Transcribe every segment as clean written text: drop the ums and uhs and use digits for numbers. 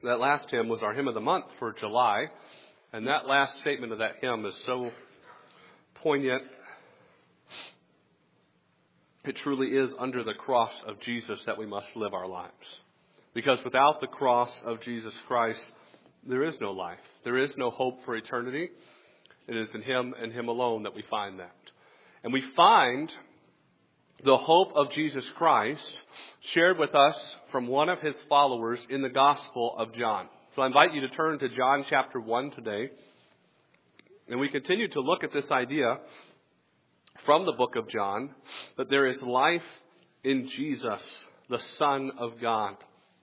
That last hymn was our hymn of the month for July. And that last statement of that hymn is so poignant. It truly is under the cross of Jesus that we must live our lives. Because without the cross of Jesus Christ, there is no life. There is no hope for eternity. It is in Him and Him alone that we find that. And we find the hope of Jesus Christ shared with us from one of His followers in the Gospel of John. So I invite you to turn to John chapter 1 today. And we continue to look at this idea from the book of John that there is life in Jesus, the Son of God.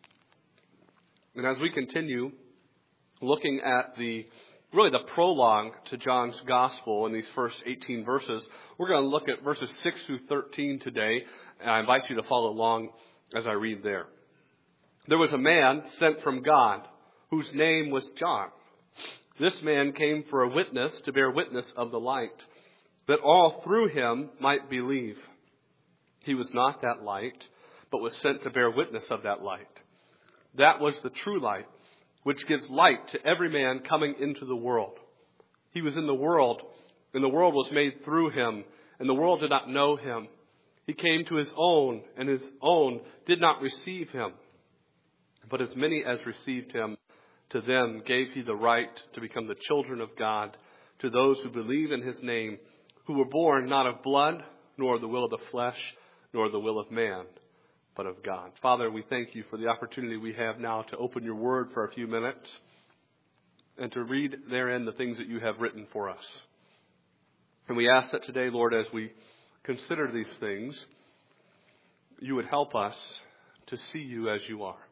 And as we continue looking at the prologue to John's Gospel in these first 18 verses, we're going to look at verses 6 through 13 today. And I invite you to follow along as I read there. There was a man sent from God whose name was John. This man came for a witness to bear witness of the light, that all through him might believe. He was not that light, but was sent to bear witness of that light. That was the true light, which gives light to every man coming into the world. He was in the world, and the world was made through him, and the world did not know him. He came to his own, and his own did not receive him. But as many as received him, to them gave he the right to become the children of God, to those who believe in his name, who were born not of blood, nor the will of the flesh, nor the will of man, but of God. Father, we thank you for the opportunity we have now to open your word for a few minutes and to read therein the things that you have written for us. And we ask that today, Lord, as we consider these things, you would help us to see you as you are.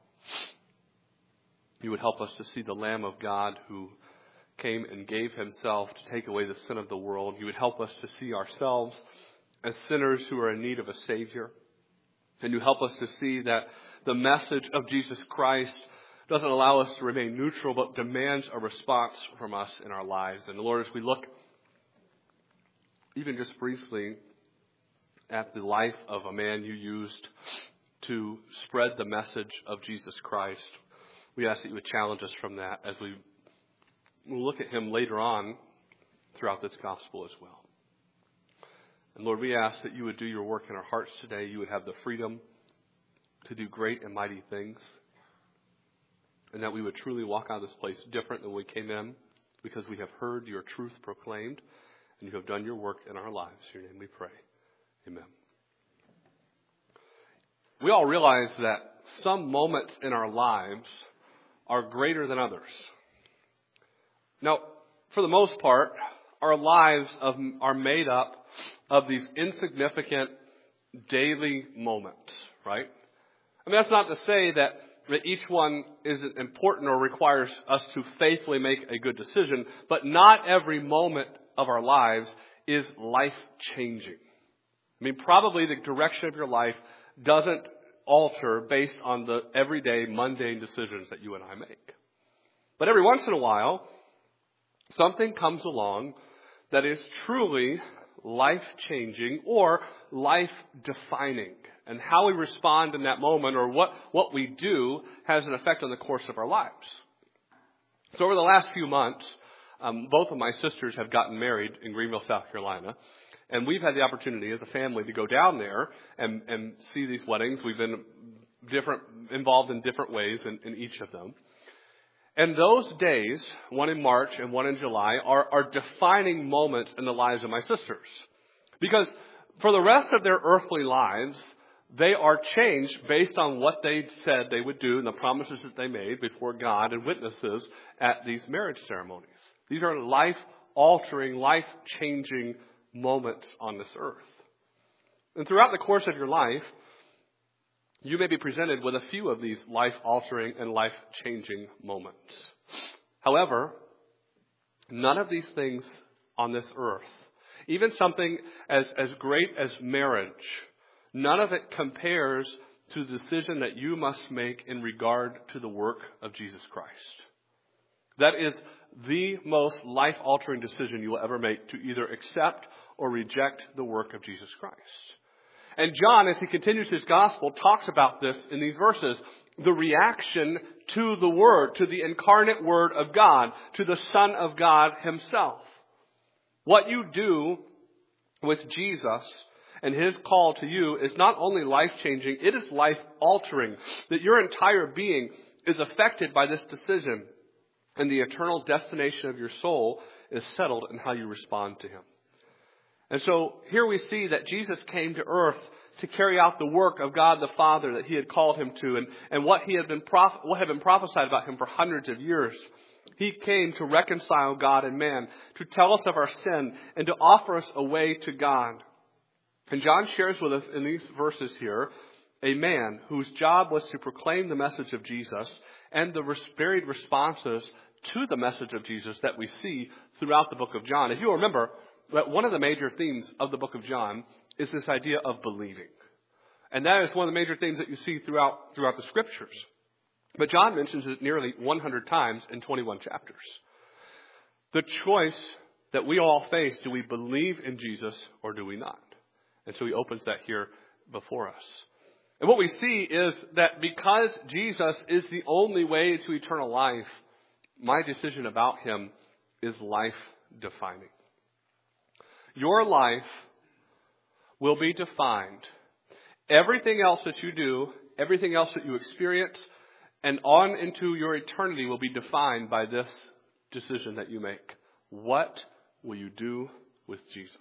You would help us to see the Lamb of God who came and gave himself to take away the sin of the world. You would help us to see ourselves as sinners who are in need of a Savior. And you help us to see that the message of Jesus Christ doesn't allow us to remain neutral, but demands a response from us in our lives. And Lord, as we look even just briefly at the life of a man you used to spread the message of Jesus Christ, we ask that you would challenge us from that as we look at him later on throughout this gospel as well. And Lord, we ask that you would do your work in our hearts today. You would have the freedom to do great and mighty things. And that we would truly walk out of this place different than we came in, because we have heard your truth proclaimed and you have done your work in our lives. In your name we pray. Amen. We all realize that some moments in our lives are greater than others. Now, for the most part, our lives are made up of these insignificant daily moments, right? I mean, that's not to say that each one isn't important or requires us to faithfully make a good decision, but not every moment of our lives is life-changing. I mean, probably the direction of your life doesn't alter based on the everyday mundane decisions that you and I make. But every once in a while, something comes along that is truly life-changing or life-defining. And how we respond in that moment or what we do has an effect on the course of our lives. So over the last few months, both of my sisters have gotten married in Greenville, South Carolina. And we've had the opportunity as a family to go down there and see these weddings. We've been involved in different ways in each of them. And those days, one in March and one in July, are defining moments in the lives of my sisters. Because for the rest of their earthly lives, they are changed based on what they said they would do and the promises that they made before God and witnesses at these marriage ceremonies. These are life-altering, life-changing moments on this earth. And throughout the course of your life, you may be presented with a few of these life-altering and life-changing moments. However, none of these things on this earth, even something as great as marriage, none of it compares to the decision that you must make in regard to the work of Jesus Christ. That is the most life-altering decision you will ever make, to either accept or reject the work of Jesus Christ. And John, as he continues his gospel, talks about this in these verses. The reaction to the Word, to the incarnate Word of God, to the Son of God himself. What you do with Jesus and his call to you is not only life-changing, it is life-altering. That your entire being is affected by this decision. And the eternal destination of your soul is settled in how you respond to him. And so here we see that Jesus came to earth to carry out the work of God the Father that he had called him to, and what had been prophesied about him for hundreds of years. He came to reconcile God and man, to tell us of our sin, and to offer us a way to God. And John shares with us in these verses here a man whose job was to proclaim the message of Jesus and the varied responses to the message of Jesus that we see throughout the book of John. If you'll remember, that one of the major themes of the book of John is this idea of believing. And that is one of the major themes that you see throughout the scriptures. But John mentions it nearly 100 times in 21 chapters. The choice that we all face, do we believe in Jesus or do we not? And so he opens that here before us. And what we see is that because Jesus is the only way to eternal life, my decision about him is life-defining. Your life will be defined. Everything else that you do, everything else that you experience, and on into your eternity will be defined by this decision that you make. What will you do with Jesus?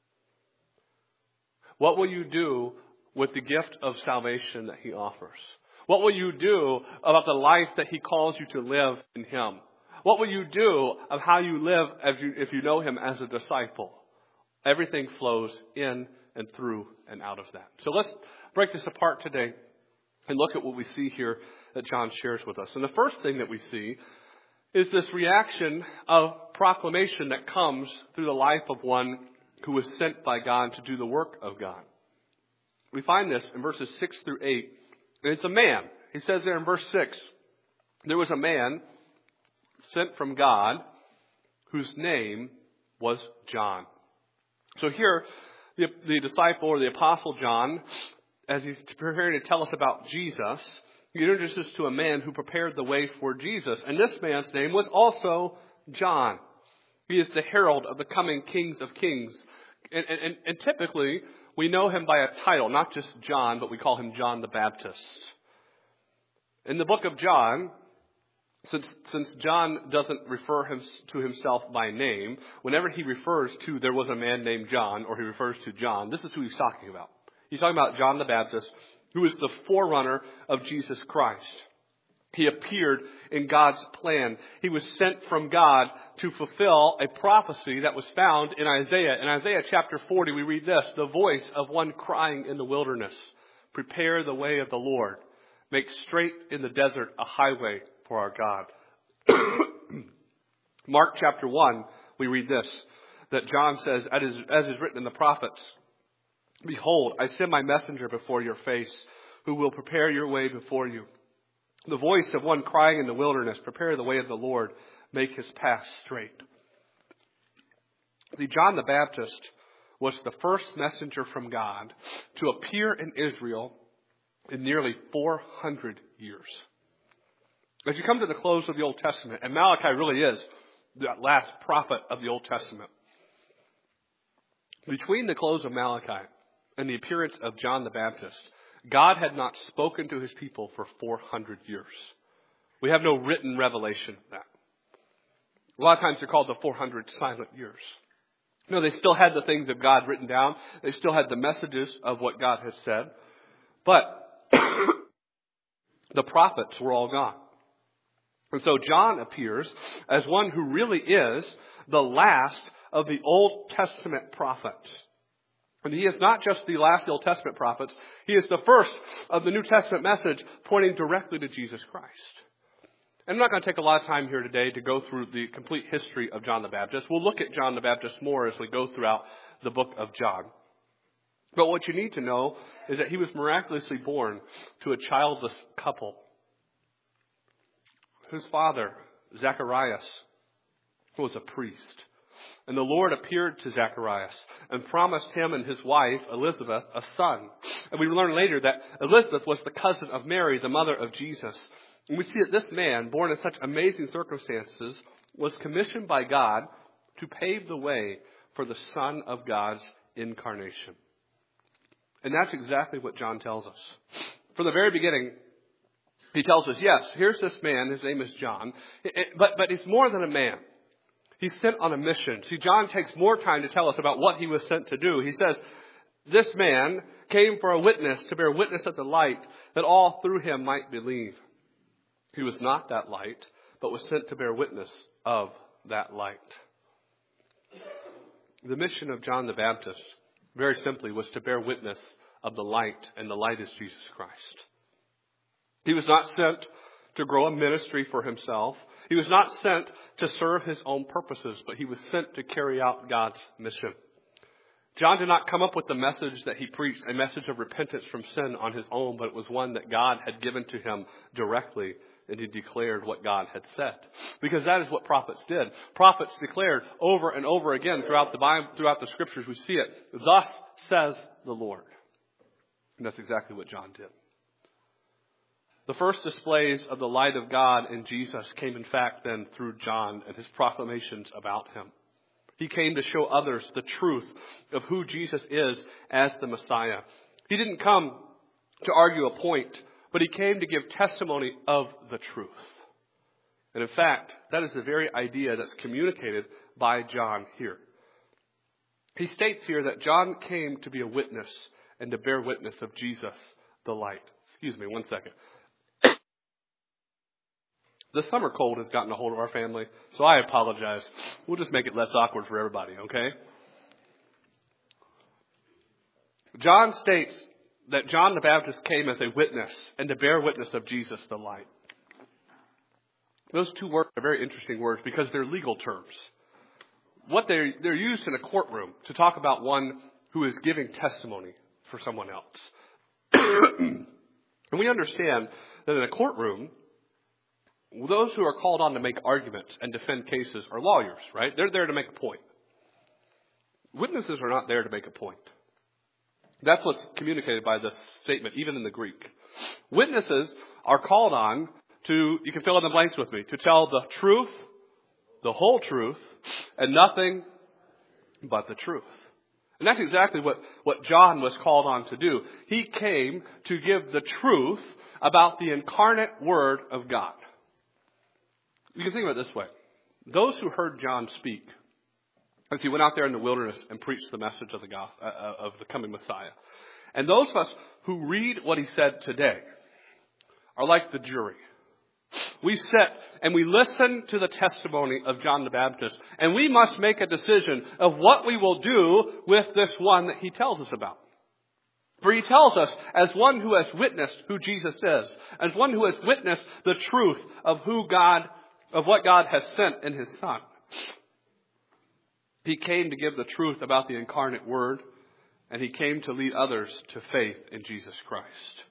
What will you do with the gift of salvation that he offers? What will you do about the life that he calls you to live in him? What will you do of how you live if you know him as a disciple? Everything flows in and through and out of that. So let's break this apart today and look at what we see here that John shares with us. And the first thing that we see is this reaction of proclamation that comes through the life of one who was sent by God to do the work of God. We find this in verses 6 through 8. And it's a man. He says there in verse 6, there was a man sent from God whose name was John. So here, the disciple or the apostle John, as he's preparing to tell us about Jesus, he introduces us to a man who prepared the way for Jesus. And this man's name was also John. He is the herald of the coming kings of kings. And typically, we know him by a title, not just John, but we call him John the Baptist. In the book of John, since John doesn't refer to himself by name, whenever he refers to there was a man named John, or he refers to John, this is who he's talking about. He's talking about John the Baptist, who is the forerunner of Jesus Christ. He appeared in God's plan. He was sent from God to fulfill a prophecy that was found in Isaiah. In Isaiah chapter 40, we read this, the voice of one crying in the wilderness, prepare the way of the Lord. Make straight in the desert a highway for our God. Mark chapter 1, we read this, that John says, as is written in the prophets, behold, I send my messenger before your face, who will prepare your way before you. The voice of one crying in the wilderness, prepare the way of the Lord, make his path straight. See, John the Baptist was the first messenger from God to appear in Israel in nearly 400 years. As you come to the close of the Old Testament, and Malachi really is the last prophet of the Old Testament, between the close of Malachi and the appearance of John the Baptist, God had not spoken to his people for 400 years. We have no written revelation of that. A lot of times they're called the 400 silent years. No, they still had the things of God written down. They still had the messages of what God has said. But the prophets were all gone. And so John appears as one who really is the last of the Old Testament prophets. And he is not just the last of the Old Testament prophets. He is the first of the New Testament message pointing directly to Jesus Christ. And I'm not going to take a lot of time here today to go through the complete history of John the Baptist. We'll look at John the Baptist more as we go throughout the book of John. But what you need to know is that he was miraculously born to a childless couple. His father, Zacharias, was a priest. And the Lord appeared to Zacharias and promised him and his wife, Elizabeth, a son. And we learn later that Elizabeth was the cousin of Mary, the mother of Jesus. And we see that this man, born in such amazing circumstances, was commissioned by God to pave the way for the Son of God's incarnation. And that's exactly what John tells us. From the very beginning, he tells us, yes, here's this man, his name is John, but he's more than a man. He's sent on a mission. See, John takes more time to tell us about what he was sent to do. He says, this man came for a witness, to bear witness of the light, that all through him might believe. He was not that light, but was sent to bear witness of that light. The mission of John the Baptist, very simply, was to bear witness of the light, and the light is Jesus Christ. He was not sent to grow a ministry for himself. He was not sent to serve his own purposes, but he was sent to carry out God's mission. John did not come up with the message that he preached, a message of repentance from sin on his own, but it was one that God had given to him directly, and he declared what God had said. Because that is what prophets did. Prophets declared over and over again throughout the Bible, throughout the scriptures, we see it. Thus says the Lord. And that's exactly what John did. The first displays of the light of God in Jesus came, in fact, then through John and his proclamations about him. He came to show others the truth of who Jesus is as the Messiah. He didn't come to argue a point, but he came to give testimony of the truth. And in fact, that is the very idea that's communicated by John here. He states here that John came to be a witness and to bear witness of Jesus, the light. Excuse me, one second. The summer cold has gotten a hold of our family, so I apologize. We'll just make it less awkward for everybody, okay? John states that John the Baptist came as a witness and to bear witness of Jesus, the light. Those two words are very interesting words because they're legal terms. They're used in a courtroom to talk about one who is giving testimony for someone else. And we understand that in a courtroom, those who are called on to make arguments and defend cases are lawyers, right? They're there to make a point. Witnesses are not there to make a point. That's what's communicated by this statement, even in the Greek. Witnesses are called on to, you can fill in the blanks with me, to tell the truth, the whole truth, and nothing but the truth. And that's exactly what John was called on to do. He came to give the truth about the incarnate Word of God. You can think of it this way. Those who heard John speak, as he went out there in the wilderness and preached the message of the coming Messiah. And those of us who read what he said today are like the jury. We sit and we listen to the testimony of John the Baptist, and we must make a decision of what we will do with this one that he tells us about. For he tells us as one who has witnessed who Jesus is, as one who has witnessed the truth of what God has sent in his Son. He came to give the truth about the incarnate Word, and he came to lead others to faith in Jesus Christ.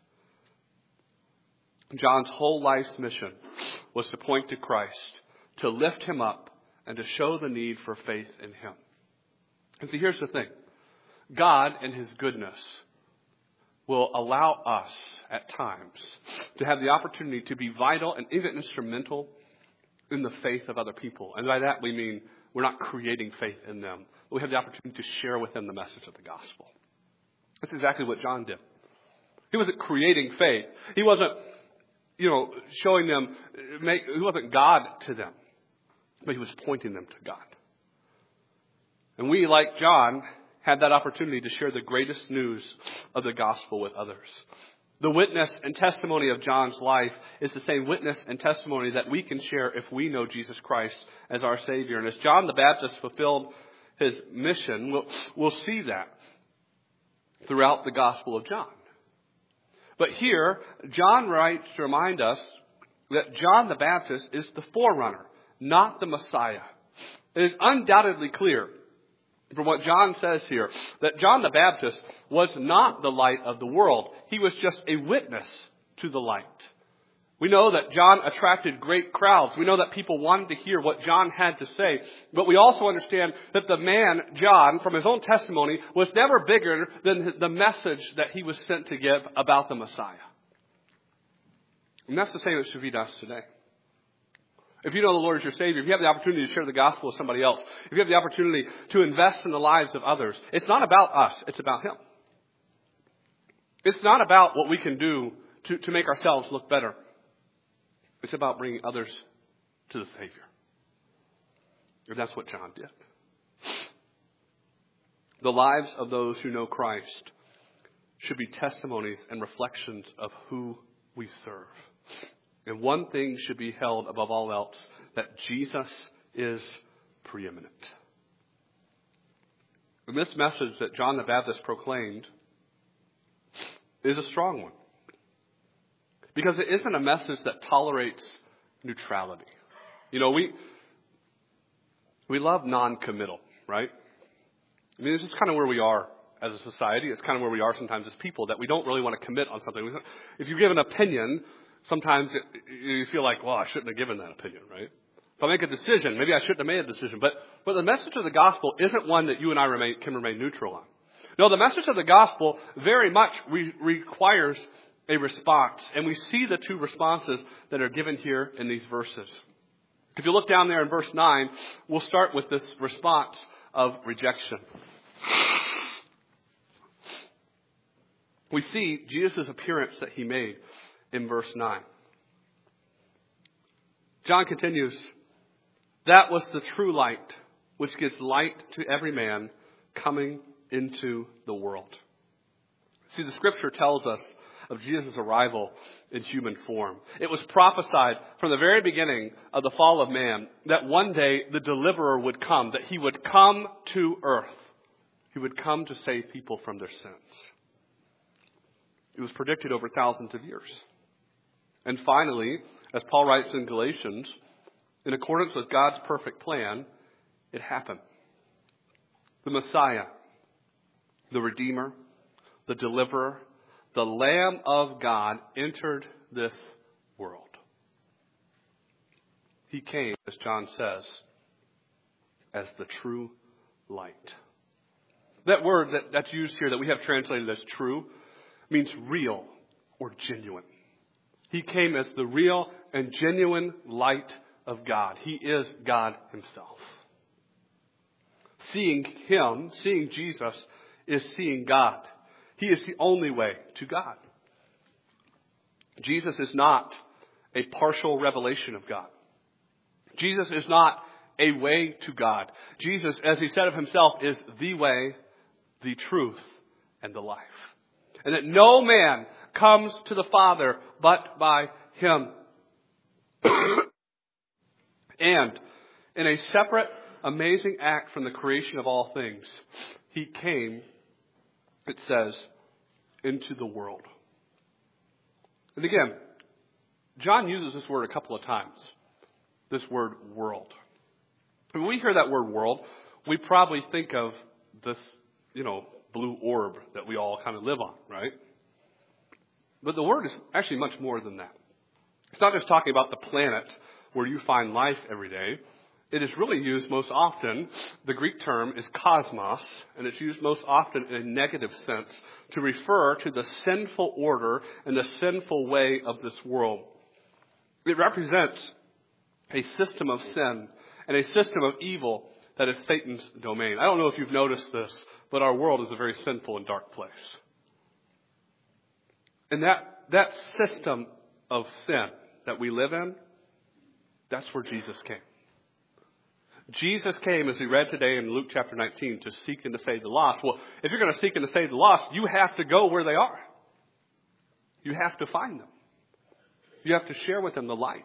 John's whole life's mission was to point to Christ, to lift him up, and to show the need for faith in him. And see, here's the thing. God, in his goodness, will allow us at times to have the opportunity to be vital and even instrumental in the faith of other people. And by that we mean we're not creating faith in them. We have the opportunity to share with them the message of the gospel. That's exactly what John did. He wasn't creating faith. He wasn't, showing them, he wasn't God to them. But he was pointing them to God. And we, like John, had that opportunity to share the greatest news of the gospel with others. The witness and testimony of John's life is the same witness and testimony that we can share if we know Jesus Christ as our Savior. And as John the Baptist fulfilled his mission, we'll see that throughout the Gospel of John. But here, John writes to remind us that John the Baptist is the forerunner, not the Messiah. It is undoubtedly clear from what John says here, that John the Baptist was not the light of the world. He was just a witness to the light. We know that John attracted great crowds. We know that people wanted to hear what John had to say. But we also understand that the man, John, from his own testimony, was never bigger than the message that he was sent to give about the Messiah. And that's the same that should be us today. If you know the Lord as your Savior, if you have the opportunity to share the gospel with somebody else, if you have the opportunity to invest in the lives of others, it's not about us, it's about Him. It's not about what we can do to make ourselves look better. It's about bringing others to the Savior. And that's what John did. The lives of those who know Christ should be testimonies and reflections of who we serve. And one thing should be held above all else, that Jesus is preeminent. And this message that John the Baptist proclaimed is a strong one. Because it isn't a message that tolerates neutrality. You know, we love non-committal, right? I mean, this is kind of where we are as a society. It's kind of where we are sometimes as people, that we don't really want to commit on something. If you give an opinion, sometimes you feel like, well, I shouldn't have given that opinion, right? If I make a decision, maybe I shouldn't have made a decision. But the message of the gospel isn't one that you and I can remain neutral on. No, the message of the gospel very much requires a response. And we see the two responses that are given here in these verses. If you look down there in verse 9, we'll start with this response of rejection. We see Jesus' appearance that he made in verse 9. John continues, "That was the true light, which gives light to every man coming into the world." See, the scripture tells us of Jesus' arrival in human form. It was prophesied from the very beginning of the fall of man that one day the deliverer would come, that he would come to earth. He would come to save people from their sins. It was predicted over thousands of years. And finally, as Paul writes in Galatians, in accordance with God's perfect plan, it happened. The Messiah, the Redeemer, the Deliverer, the Lamb of God entered this world. He came, as John says, as the true light. That word that's used here that we have translated as true means real or genuine. He came as the real and genuine light of God. He is God himself. Seeing him, seeing Jesus, is seeing God. He is the only way to God. Jesus is not a partial revelation of God. Jesus is not a way to God. Jesus, as he said of himself, is the way, the truth, and the life. And that no man comes to the Father but by him. And in a separate, amazing act from the creation of all things, he came, it says, into the world. And again, John uses this word a couple of times. This word world. When we hear that word world, we probably think of this, blue orb that we all kind of live on, right? But the word is actually much more than that. It's not just talking about the planet where you find life every day. It is really used most often, the Greek term is cosmos, and it's used most often in a negative sense to refer to the sinful order and the sinful way of this world. It represents a system of sin and a system of evil that is Satan's domain. I don't know if you've noticed this, but our world is a very sinful and dark place. And that system of sin that we live in, that's where Jesus came. Jesus came, as we read today in Luke chapter 19, to seek and to save the lost. Well, if you're going to seek and to save the lost, you have to go where they are. You have to find them. You have to share with them the light.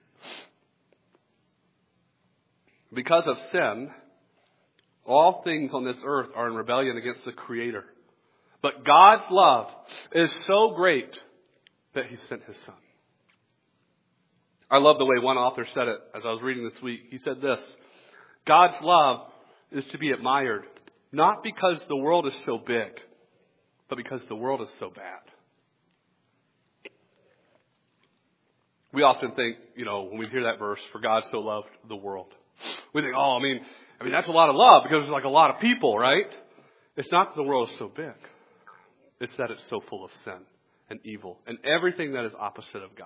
Because of sin, all things on this earth are in rebellion against the Creator. But God's love is so great that He sent His Son. I love the way one author said it as I was reading this week. He said this: God's love is to be admired, not because the world is so big, but because the world is so bad. We often think, when we hear that verse, for God so loved the world. We think, I mean, that's a lot of love because there's like a lot of people, right? It's not that the world is so big. It's that it's so full of sin and evil and everything that is opposite of God.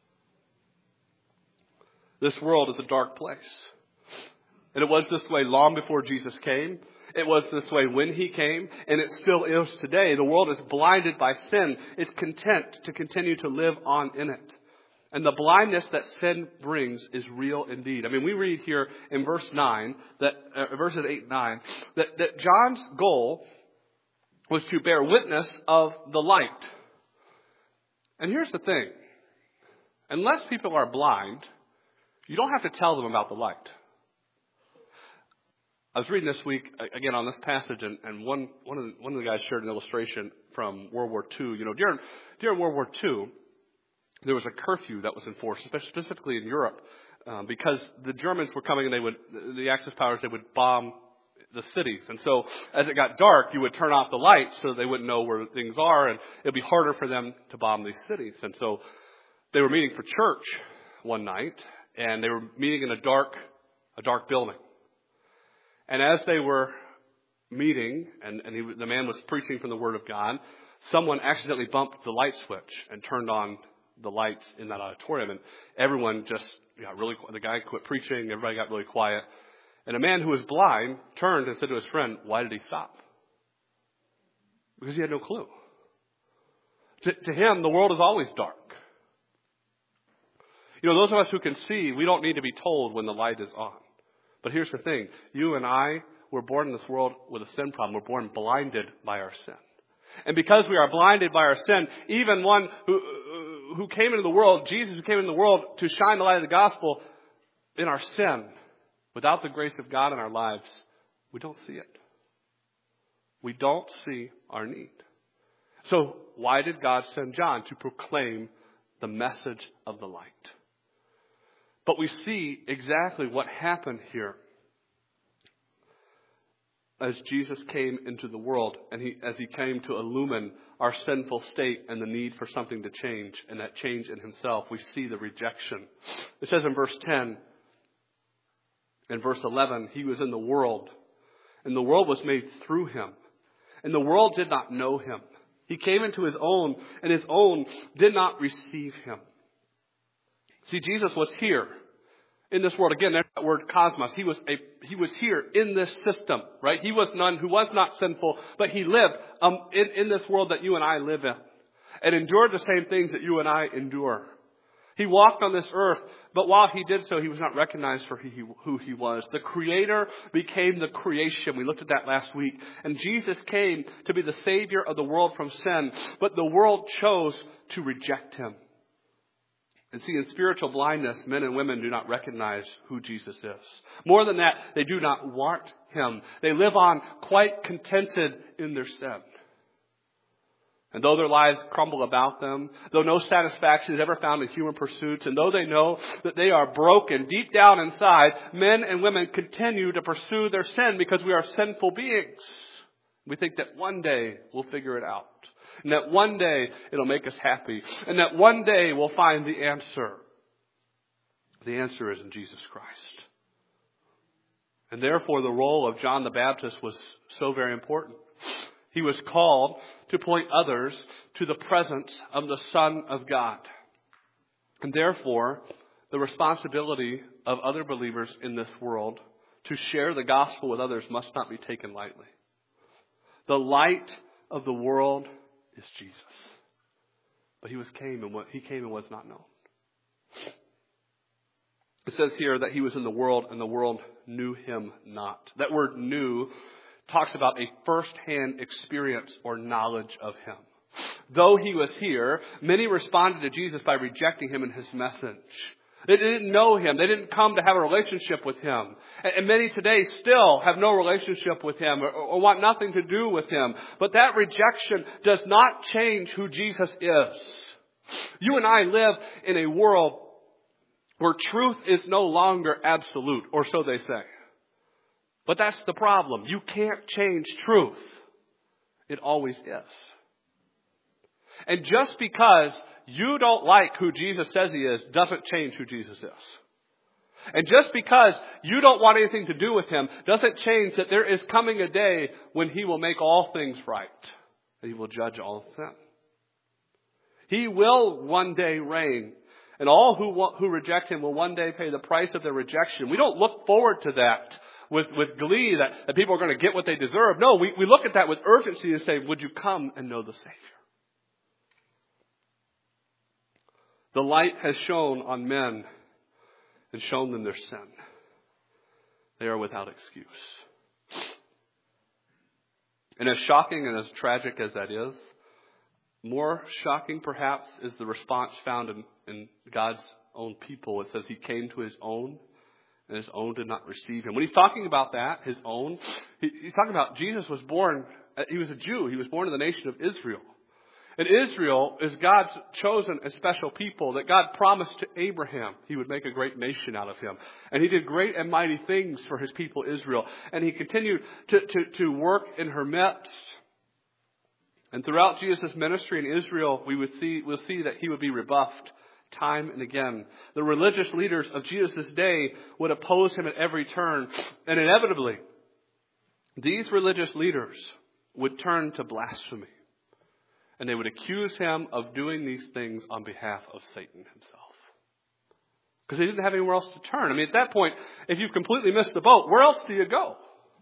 This world is a dark place. And it was this way long before Jesus came. It was this way when He came, and it still is today. The world is blinded by sin. It's content to continue to live on in it. And the blindness that sin brings is real indeed. I mean, we read here in verse 9, verses 8 and 9, that John's goal was to bear witness of the light. And here's the thing. Unless people are blind, you don't have to tell them about the light. I was reading this week, again, on this passage, and one of the guys shared an illustration from World War II. During World War II, there was a curfew that was enforced, specifically in Europe, because the Germans were coming and the Axis powers, they would bomb the cities. And so as it got dark, you would turn off the lights so they wouldn't know where things are, and it would be harder for them to bomb these cities. And so they were meeting for church one night, and they were meeting in a dark building. And as they were meeting, and the man was preaching from the Word of God, someone accidentally bumped the light switch and turned on the lights in that auditorium, and everyone just got really quiet. The guy quit preaching, everybody got really quiet. And a man who was blind turned and said to his friend, "Why did he stop?" Because he had no clue. To him, the world is always dark. Those of us who can see, we don't need to be told when the light is on. But here's the thing. You and I were born in this world with a sin problem. We're born blinded by our sin. And because we are blinded by our sin, even one who came into the world, Jesus who came into the world to shine the light of the gospel, in our sin, without the grace of God in our lives, we don't see it. We don't see our need. So why did God send John? To proclaim the message of the light. But we see exactly what happened here as Jesus came into the world, and as he came to illumine our sinful state and the need for something to change, and that change in Himself, we see the rejection. It says in verse 10 and verse 11, He was in the world, and the world was made through Him, and the world did not know Him. He came into His own, and His own did not receive Him. See, Jesus was here in this world. Again, there's that word cosmos. He was here in this system, right? He was none who was not sinful, but He lived in this world that you and I live in, and endured the same things that you and I endure. He walked on this earth, but while He did so, He was not recognized for who He was. The Creator became the creation. We looked at that last week. And Jesus came to be the Savior of the world from sin, but the world chose to reject Him. And see, in spiritual blindness, men and women do not recognize who Jesus is. More than that, they do not want Him. They live on quite contented in their sin. And though their lives crumble about them, though no satisfaction is ever found in human pursuits, and though they know that they are broken deep down inside, men and women continue to pursue their sin because we are sinful beings. We think that one day we'll figure it out. And that one day it'll make us happy. And that one day we'll find the answer. The answer is in Jesus Christ. And therefore the role of John the Baptist was so very important. He was called to point others to the presence of the Son of God. And therefore, the responsibility of other believers in this world to share the gospel with others must not be taken lightly. The light of the world is Jesus. But He came and was not known. It says here that He was in the world and the world knew Him not. That word knew talks about a first-hand experience or knowledge of Him. Though He was here, many responded to Jesus by rejecting Him and His message. They didn't know Him. They didn't come to have a relationship with Him. And many today still have no relationship with Him or want nothing to do with Him. But that rejection does not change who Jesus is. You and I live in a world where truth is no longer absolute, or so they say. But that's the problem. You can't change truth. It always is. And just because you don't like who Jesus says he is doesn't change who Jesus is. And just because you don't want anything to do with him doesn't change that there is coming a day when he will make all things right. And he will judge all sin. He will one day reign. And all who reject him will one day pay the price of their rejection. We don't look forward to that with glee that people are going to get what they deserve. No, we look at that with urgency and say, would you come and know the Savior? The light has shone on men and shown them their sin. They are without excuse. And as shocking and as tragic as that is, more shocking perhaps is the response found in God's own people. It says he came to his own, and his own did not receive him. When he's talking about that, his own, he's talking about Jesus was born, he was a Jew. He was born in the nation of Israel. And Israel is God's chosen and special people that God promised to Abraham he would make a great nation out of him. And he did great and mighty things for his people Israel. And he continued to work in her midst. And throughout Jesus' ministry in Israel, we'll see that he would be rebuffed time and again. The religious leaders of Jesus' day would oppose him at every turn. And inevitably, these religious leaders would turn to blasphemy. And they would accuse him of doing these things on behalf of Satan himself. Because he didn't have anywhere else to turn. I mean, at that point, if you've completely missed the boat, where else do you go?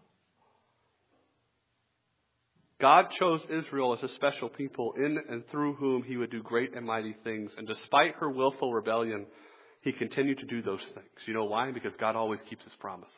God chose Israel as a special people in and through whom he would do great and mighty things. And despite her willful rebellion, he continued to do those things. You know why? Because God always keeps his promises.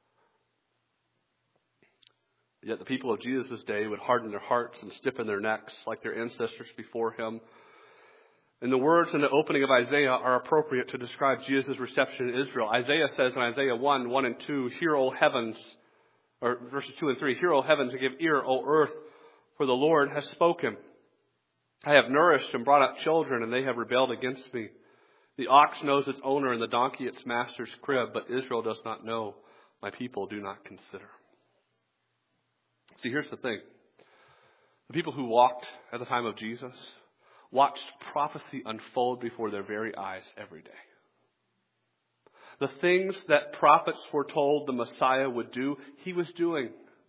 Yet the people of Jesus' day would harden their hearts and stiffen their necks like their ancestors before him. And the words in the opening of Isaiah are appropriate to describe Jesus' reception in Israel. Isaiah says in Isaiah 1 and 2, hear, O heavens, or verses 2 and 3, hear, O heavens, and give ear, O earth, for the Lord has spoken. I have nourished and brought up children, and they have rebelled against me. The ox knows its owner, and the donkey its master's crib, but Israel does not know. My people do not consider. See, here's the thing. The people who walked at the time of Jesus watched prophecy unfold before their very eyes every day. The things that prophets foretold the Messiah would do, he was doing.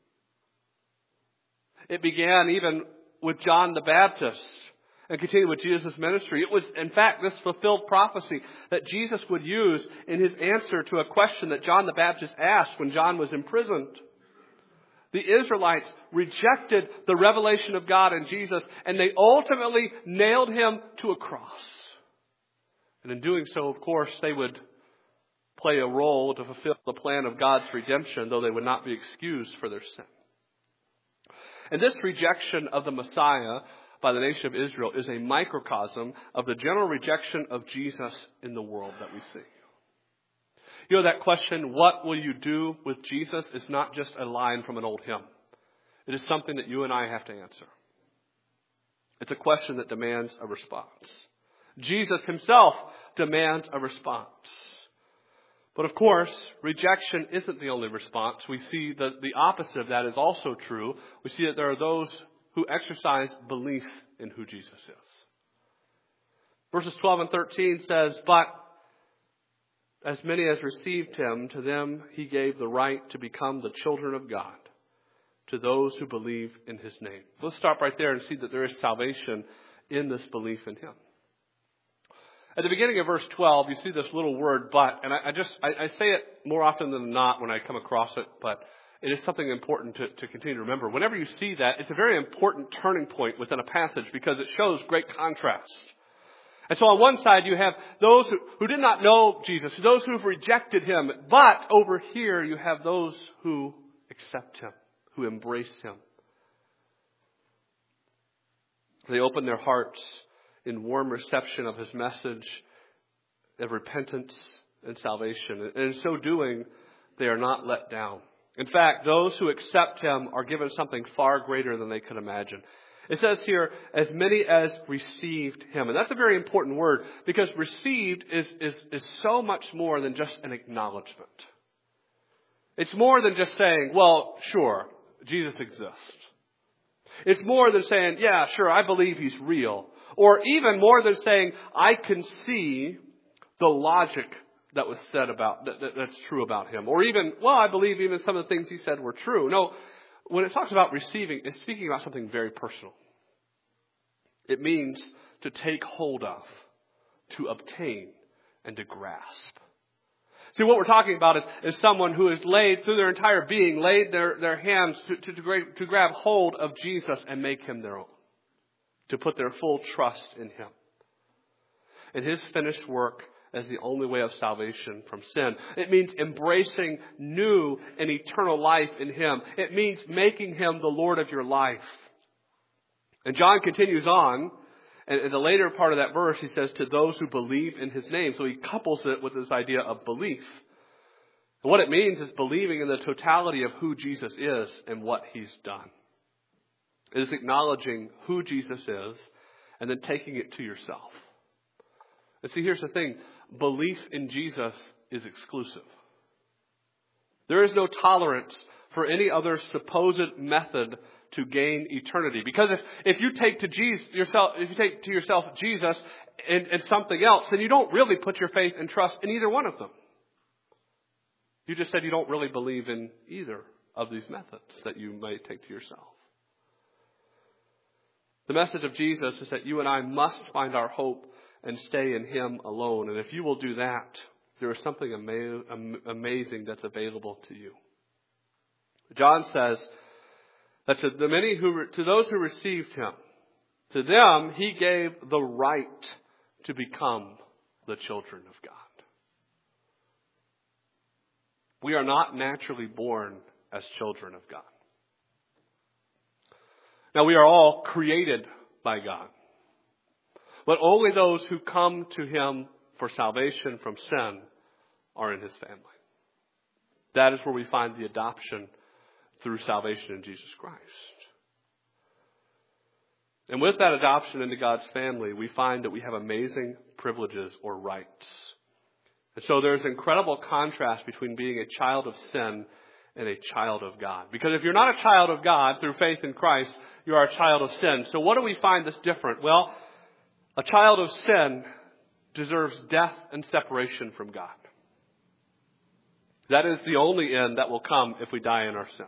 It began even with John the Baptist and continued with Jesus' ministry. It was, in fact, this fulfilled prophecy that Jesus would use in his answer to a question that John the Baptist asked when John was imprisoned. The Israelites rejected the revelation of God in Jesus, and they ultimately nailed him to a cross. And in doing so, of course, they would play a role to fulfill the plan of God's redemption, though they would not be excused for their sin. And this rejection of the Messiah by the nation of Israel is a microcosm of the general rejection of Jesus in the world that we see. You know, that question, what will you do with Jesus, is not just a line from an old hymn. It is something that you and I have to answer. It's a question that demands a response. Jesus himself demands a response. But of course, rejection isn't the only response. We see that the opposite of that is also true. We see that there are those who exercise belief in who Jesus is. Verses 12 and 13 says, but as many as received him, to them he gave the right to become the children of God, to those who believe in his name. Let's stop right there and see that there is salvation in this belief in him. At the beginning of verse 12, you see this little word, but, and I say it more often than not when I come across it, but it is something important to continue to remember. Whenever you see that, it's a very important turning point within a passage because it shows great contrast. And so on one side you have those who did not know Jesus, those who have rejected him. But over here you have those who accept him, who embrace him. They open their hearts in warm reception of his message of repentance and salvation. And in so doing, they are not let down. In fact, those who accept him are given something far greater than they could imagine. It says here, as many as received him. And that's a very important word because received is so much more than just an acknowledgement. It's more than just saying, well, sure, Jesus exists. It's more than saying, yeah, sure, I believe he's real. Or even more than saying, I can see the logic that was said about, that's true about him. Or even, well, I believe even some of the things he said were true. No, when it talks about receiving, it's speaking about something very personal. It means to take hold of, to obtain, and to grasp. See, what we're talking about is someone who has laid, through their entire being, laid their hands to grab hold of Jesus and make him their own. To put their full trust in him. And his finished work as the only way of salvation from sin. It means embracing new and eternal life in him. It means making him the Lord of your life. And John continues on. And in the later part of that verse, he says, to those who believe in his name. So he couples it with this idea of belief. And what it means is believing in the totality of who Jesus is and what he's done. It is acknowledging who Jesus is and then taking it to yourself. And see, here's the thing. Belief in Jesus is exclusive. There is no tolerance for any other supposed method to gain eternity. Because if you take to yourself Jesus and something else, then you don't really put your faith and trust in either one of them. You just said you don't really believe in either of these methods that you may take to yourself. The message of Jesus is that you and I must find our hope and stay in him alone. And if you will do that, there is something amazing that's available to you. John says that to those who received him, to them he gave the right to become the children of God. We are not naturally born as children of God. Now, we are all created by God. But only those who come to him for salvation from sin are in his family. That is where we find the adoption through salvation in Jesus Christ. And with that adoption into God's family, we find that we have amazing privileges or rights. And so there's incredible contrast between being a child of sin and a child of God. Because if you're not a child of God through faith in Christ, you are a child of sin. So what do we find that's different? Well, a child of sin deserves death and separation from God. That is the only end that will come if we die in our sin.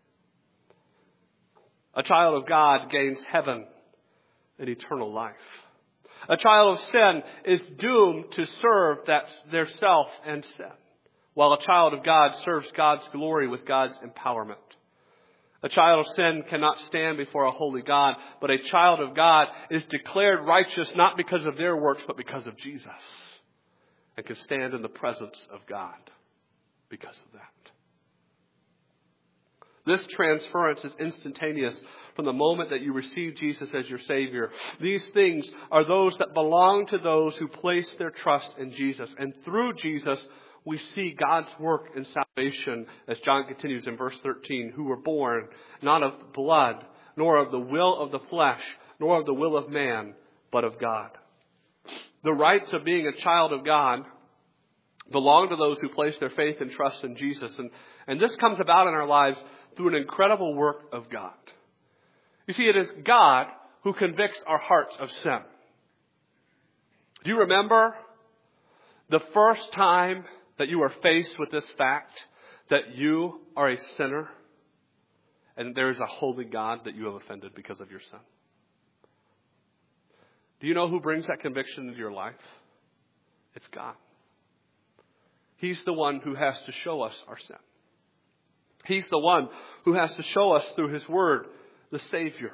A child of God gains heaven and eternal life. A child of sin is doomed to serve their self and sin, while a child of God serves God's glory with God's empowerment. A child of sin cannot stand before a holy God, but a child of God is declared righteous not because of their works, but because of Jesus, and can stand in the presence of God because of that. This transference is instantaneous from the moment that you receive Jesus as your Savior. These things are those that belong to those who place their trust in Jesus. And through Jesus, we see God's work in salvation, as John continues in verse 13, who were born not of blood, nor of the will of the flesh, nor of the will of man, but of God. The rights of being a child of God belong to those who place their faith and trust in Jesus. And this comes about in our lives through an incredible work of God. You see, it is God who convicts our hearts of sin. Do you remember the first time that you were faced with this fact that you are a sinner and there is a holy God that you have offended because of your sin? Do you know who brings that conviction into your life? It's God. He's the one who has to show us our sin. He's the one who has to show us through his word, the Savior.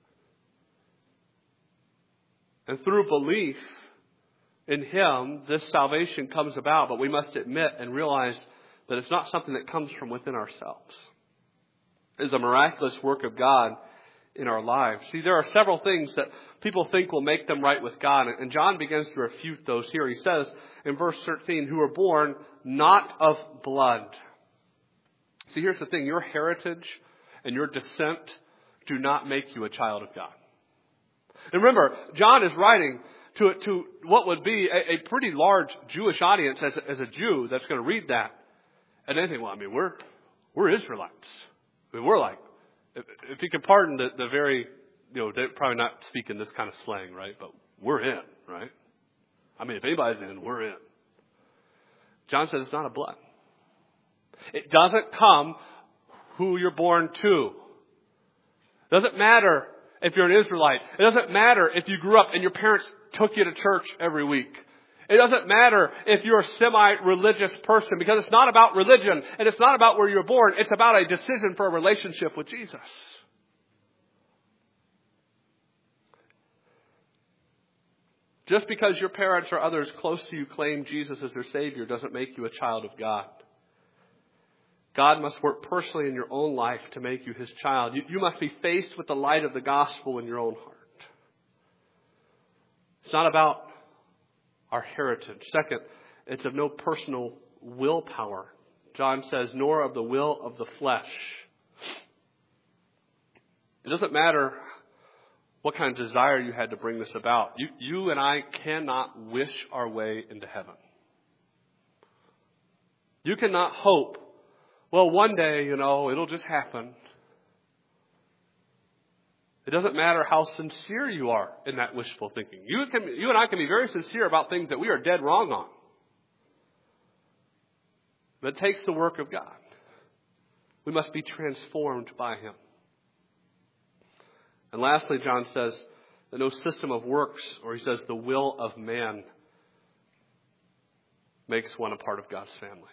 And through belief in him, this salvation comes about. But we must admit and realize that it's not something that comes from within ourselves. It is a miraculous work of God in our lives. See, there are several things that people think will make them right with God. And John begins to refute those here. He says in verse 13, who were born not of blood. See, here's the thing. Your heritage and your descent do not make you a child of God. And remember, John is writing to what would be a pretty large Jewish audience as a Jew that's going to read that. And they think, well, I mean, we're Israelites. I mean, we're like, if you can pardon the very, they're probably not speaking this kind of slang, right? But we're in, right? I mean, if anybody's in, we're in. John says it's not a blood. It doesn't come who you're born to. It doesn't matter if you're an Israelite. It doesn't matter if you grew up and your parents took you to church every week. It doesn't matter if you're a semi-religious person, because it's not about religion and it's not about where you're born. It's about a decision for a relationship with Jesus. Just because your parents or others close to you claim Jesus as their Savior doesn't make you a child of God. God must work personally in your own life to make you His child. You must be faced with the light of the gospel in your own heart. It's not about our heritage. Second, it's of no personal willpower. John says, nor of the will of the flesh. It doesn't matter what kind of desire you had to bring this about. You and I cannot wish our way into heaven. You cannot hope, well, one day, it'll just happen. It doesn't matter how sincere you are in that wishful thinking. You and I can be very sincere about things that we are dead wrong on. But it takes the work of God. We must be transformed by Him. And lastly, John says that no system of works, or he says the will of man, makes one a part of God's family.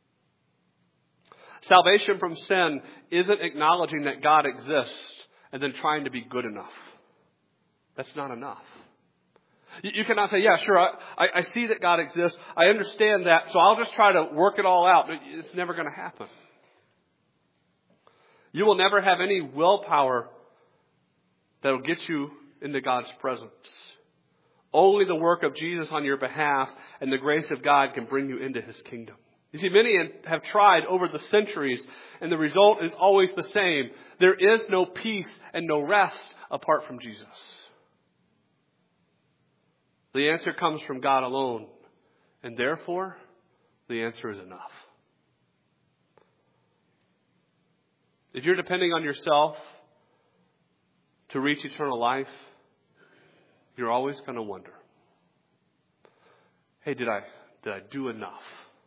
Salvation from sin isn't acknowledging that God exists and then trying to be good enough. That's not enough. You cannot say, yeah, sure, I see that God exists. I understand that, so I'll just try to work it all out. It's never going to happen. You will never have any willpower that will get you into God's presence. Only the work of Jesus on your behalf and the grace of God can bring you into His kingdom. You see, many have tried over the centuries, and the result is always the same. There is no peace and no rest apart from Jesus. The answer comes from God alone, and therefore, the answer is enough. If you're depending on yourself to reach eternal life, you're always going to wonder, hey, did I do enough?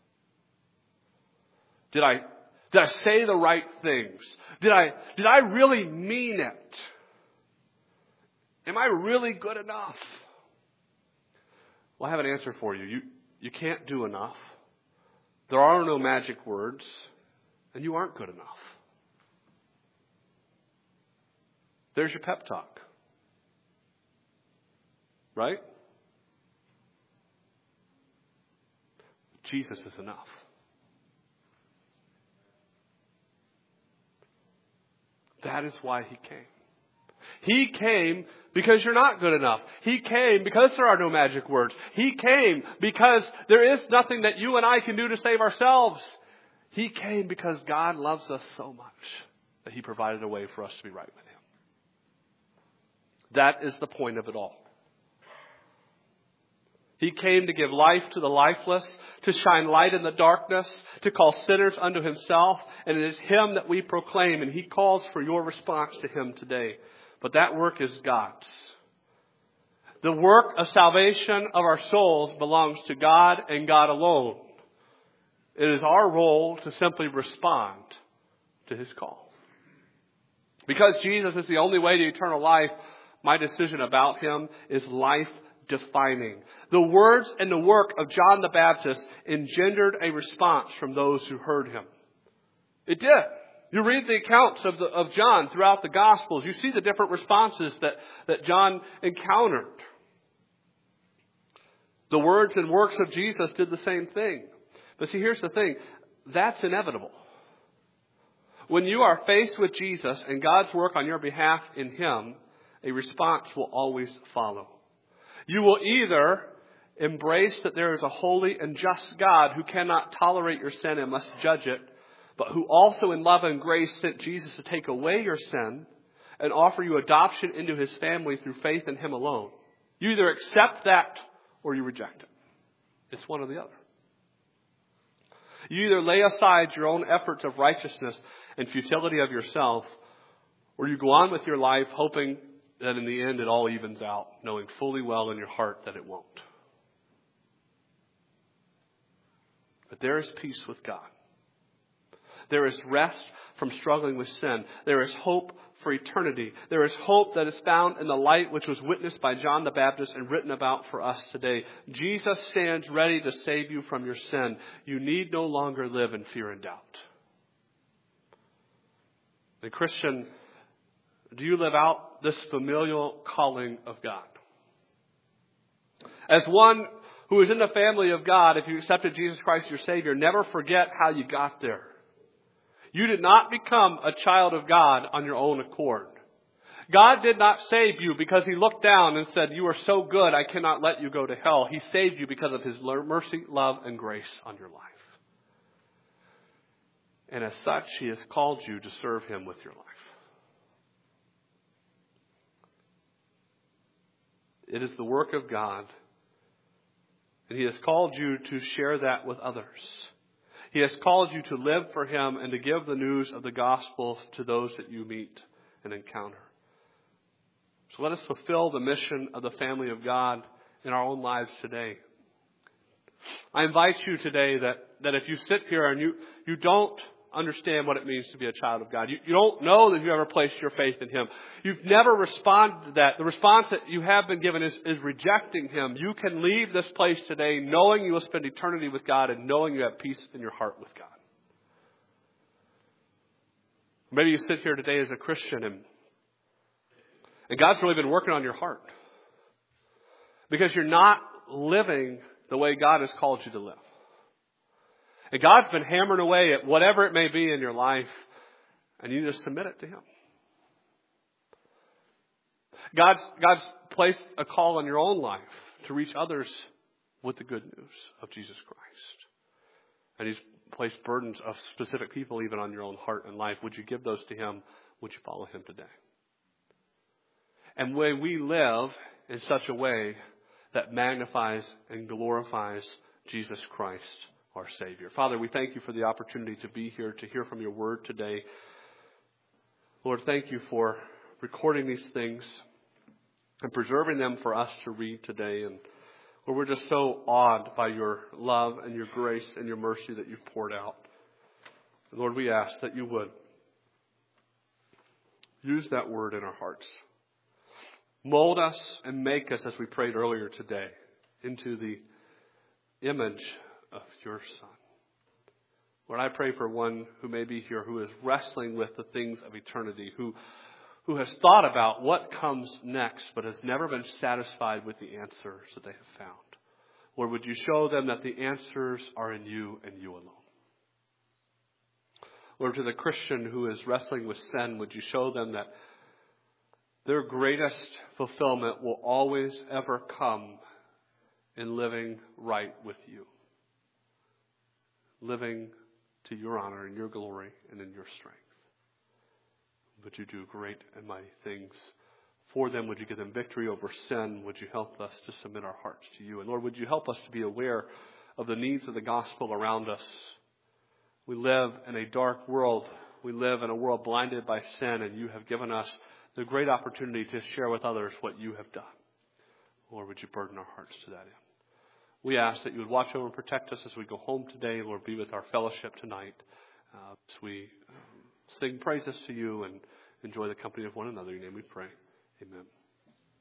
Did I say the right things? Did I really mean it? Am I really good enough? Well, I have an answer for you. You can't do enough. There are no magic words, and you aren't good enough. There's your pep talk. Right? Jesus is enough. That is why He came. He came because you're not good enough. He came because there are no magic words. He came because there is nothing that you and I can do to save ourselves. He came because God loves us so much that He provided a way for us to be right with Him. That is the point of it all. He came to give life to the lifeless, to shine light in the darkness, to call sinners unto Himself. And it is Him that we proclaim, and He calls for your response to Him today. But that work is God's. The work of salvation of our souls belongs to God and God alone. It is our role to simply respond to His call. Because Jesus is the only way to eternal life, my decision about Him is life-defining. The words and the work of John the Baptist engendered a response from those who heard him. It did. You read the accounts of John throughout the Gospels. You see the different responses that John encountered. The words and works of Jesus did the same thing. But see, here's the thing. That's inevitable. When you are faced with Jesus and God's work on your behalf in Him, a response will always follow. You will either embrace that there is a holy and just God who cannot tolerate your sin and must judge it, but who also in love and grace sent Jesus to take away your sin and offer you adoption into His family through faith in Him alone. You either accept that or you reject it. It's one or the other. You either lay aside your own efforts of righteousness and futility of yourself, or you go on with your life hoping that in the end it all evens out, knowing fully well in your heart that it won't. But there is peace with God. There is rest from struggling with sin. There is hope for eternity. There is hope that is found in the light which was witnessed by John the Baptist and written about for us today. Jesus stands ready to save you from your sin. You need no longer live in fear and doubt. The Christian, do you live out this familial calling of God? As one who is in the family of God, if you accepted Jesus Christ your Savior, never forget how you got there. You did not become a child of God on your own accord. God did not save you because He looked down and said, you are so good, I cannot let you go to hell. He saved you because of His mercy, love, and grace on your life. And as such, He has called you to serve Him with your life. It is the work of God, and He has called you to share that with others. He has called you to live for Him and to give the news of the gospel to those that you meet and encounter. So let us fulfill the mission of the family of God in our own lives today. I invite you today that if you sit here and you don't understand what it means to be a child of God, you don't know that you ever placed your faith in Him, you've never responded to that, the response that you have been given is rejecting Him, you can leave this place today knowing you will spend eternity with God and knowing you have peace in your heart with God. Maybe you sit here today as a Christian and God's really been working on your heart because you're not living the way God has called you to live. And God's been hammering away at whatever it may be in your life, and you just submit it to Him. God's placed a call on your own life to reach others with the good news of Jesus Christ. And He's placed burdens of specific people even on your own heart and life. Would you give those to Him? Would you follow Him today? And when we live in such a way that magnifies and glorifies Jesus Christ, our Savior. Father, we thank you for the opportunity to be here, to hear from your word today. Lord, thank you for recording these things and preserving them for us to read today. And Lord, we're just so awed by your love and your grace and your mercy that you've poured out. And Lord, we ask that you would use that word in our hearts. Mold us and make us, as we prayed earlier today, into the image of your Son. Lord, I pray for one who may be here who is wrestling with the things of eternity, who has thought about what comes next but has never been satisfied with the answers that they have found. Lord, would you show them that the answers are in you and you alone? Lord, to the Christian who is wrestling with sin, would you show them that their greatest fulfillment will always ever come in living right with you. Living to your honor and your glory and in your strength. Would you do great and mighty things for them? Would you give them victory over sin? Would you help us to submit our hearts to you? And Lord, would you help us to be aware of the needs of the gospel around us? We live in a dark world. We live in a world blinded by sin, and you have given us the great opportunity to share with others what you have done. Lord, would you burden our hearts to that end? We ask that you would watch over and protect us as we go home today. Lord, be with our fellowship tonight as we sing praises to you and enjoy the company of one another. In your name we pray. Amen.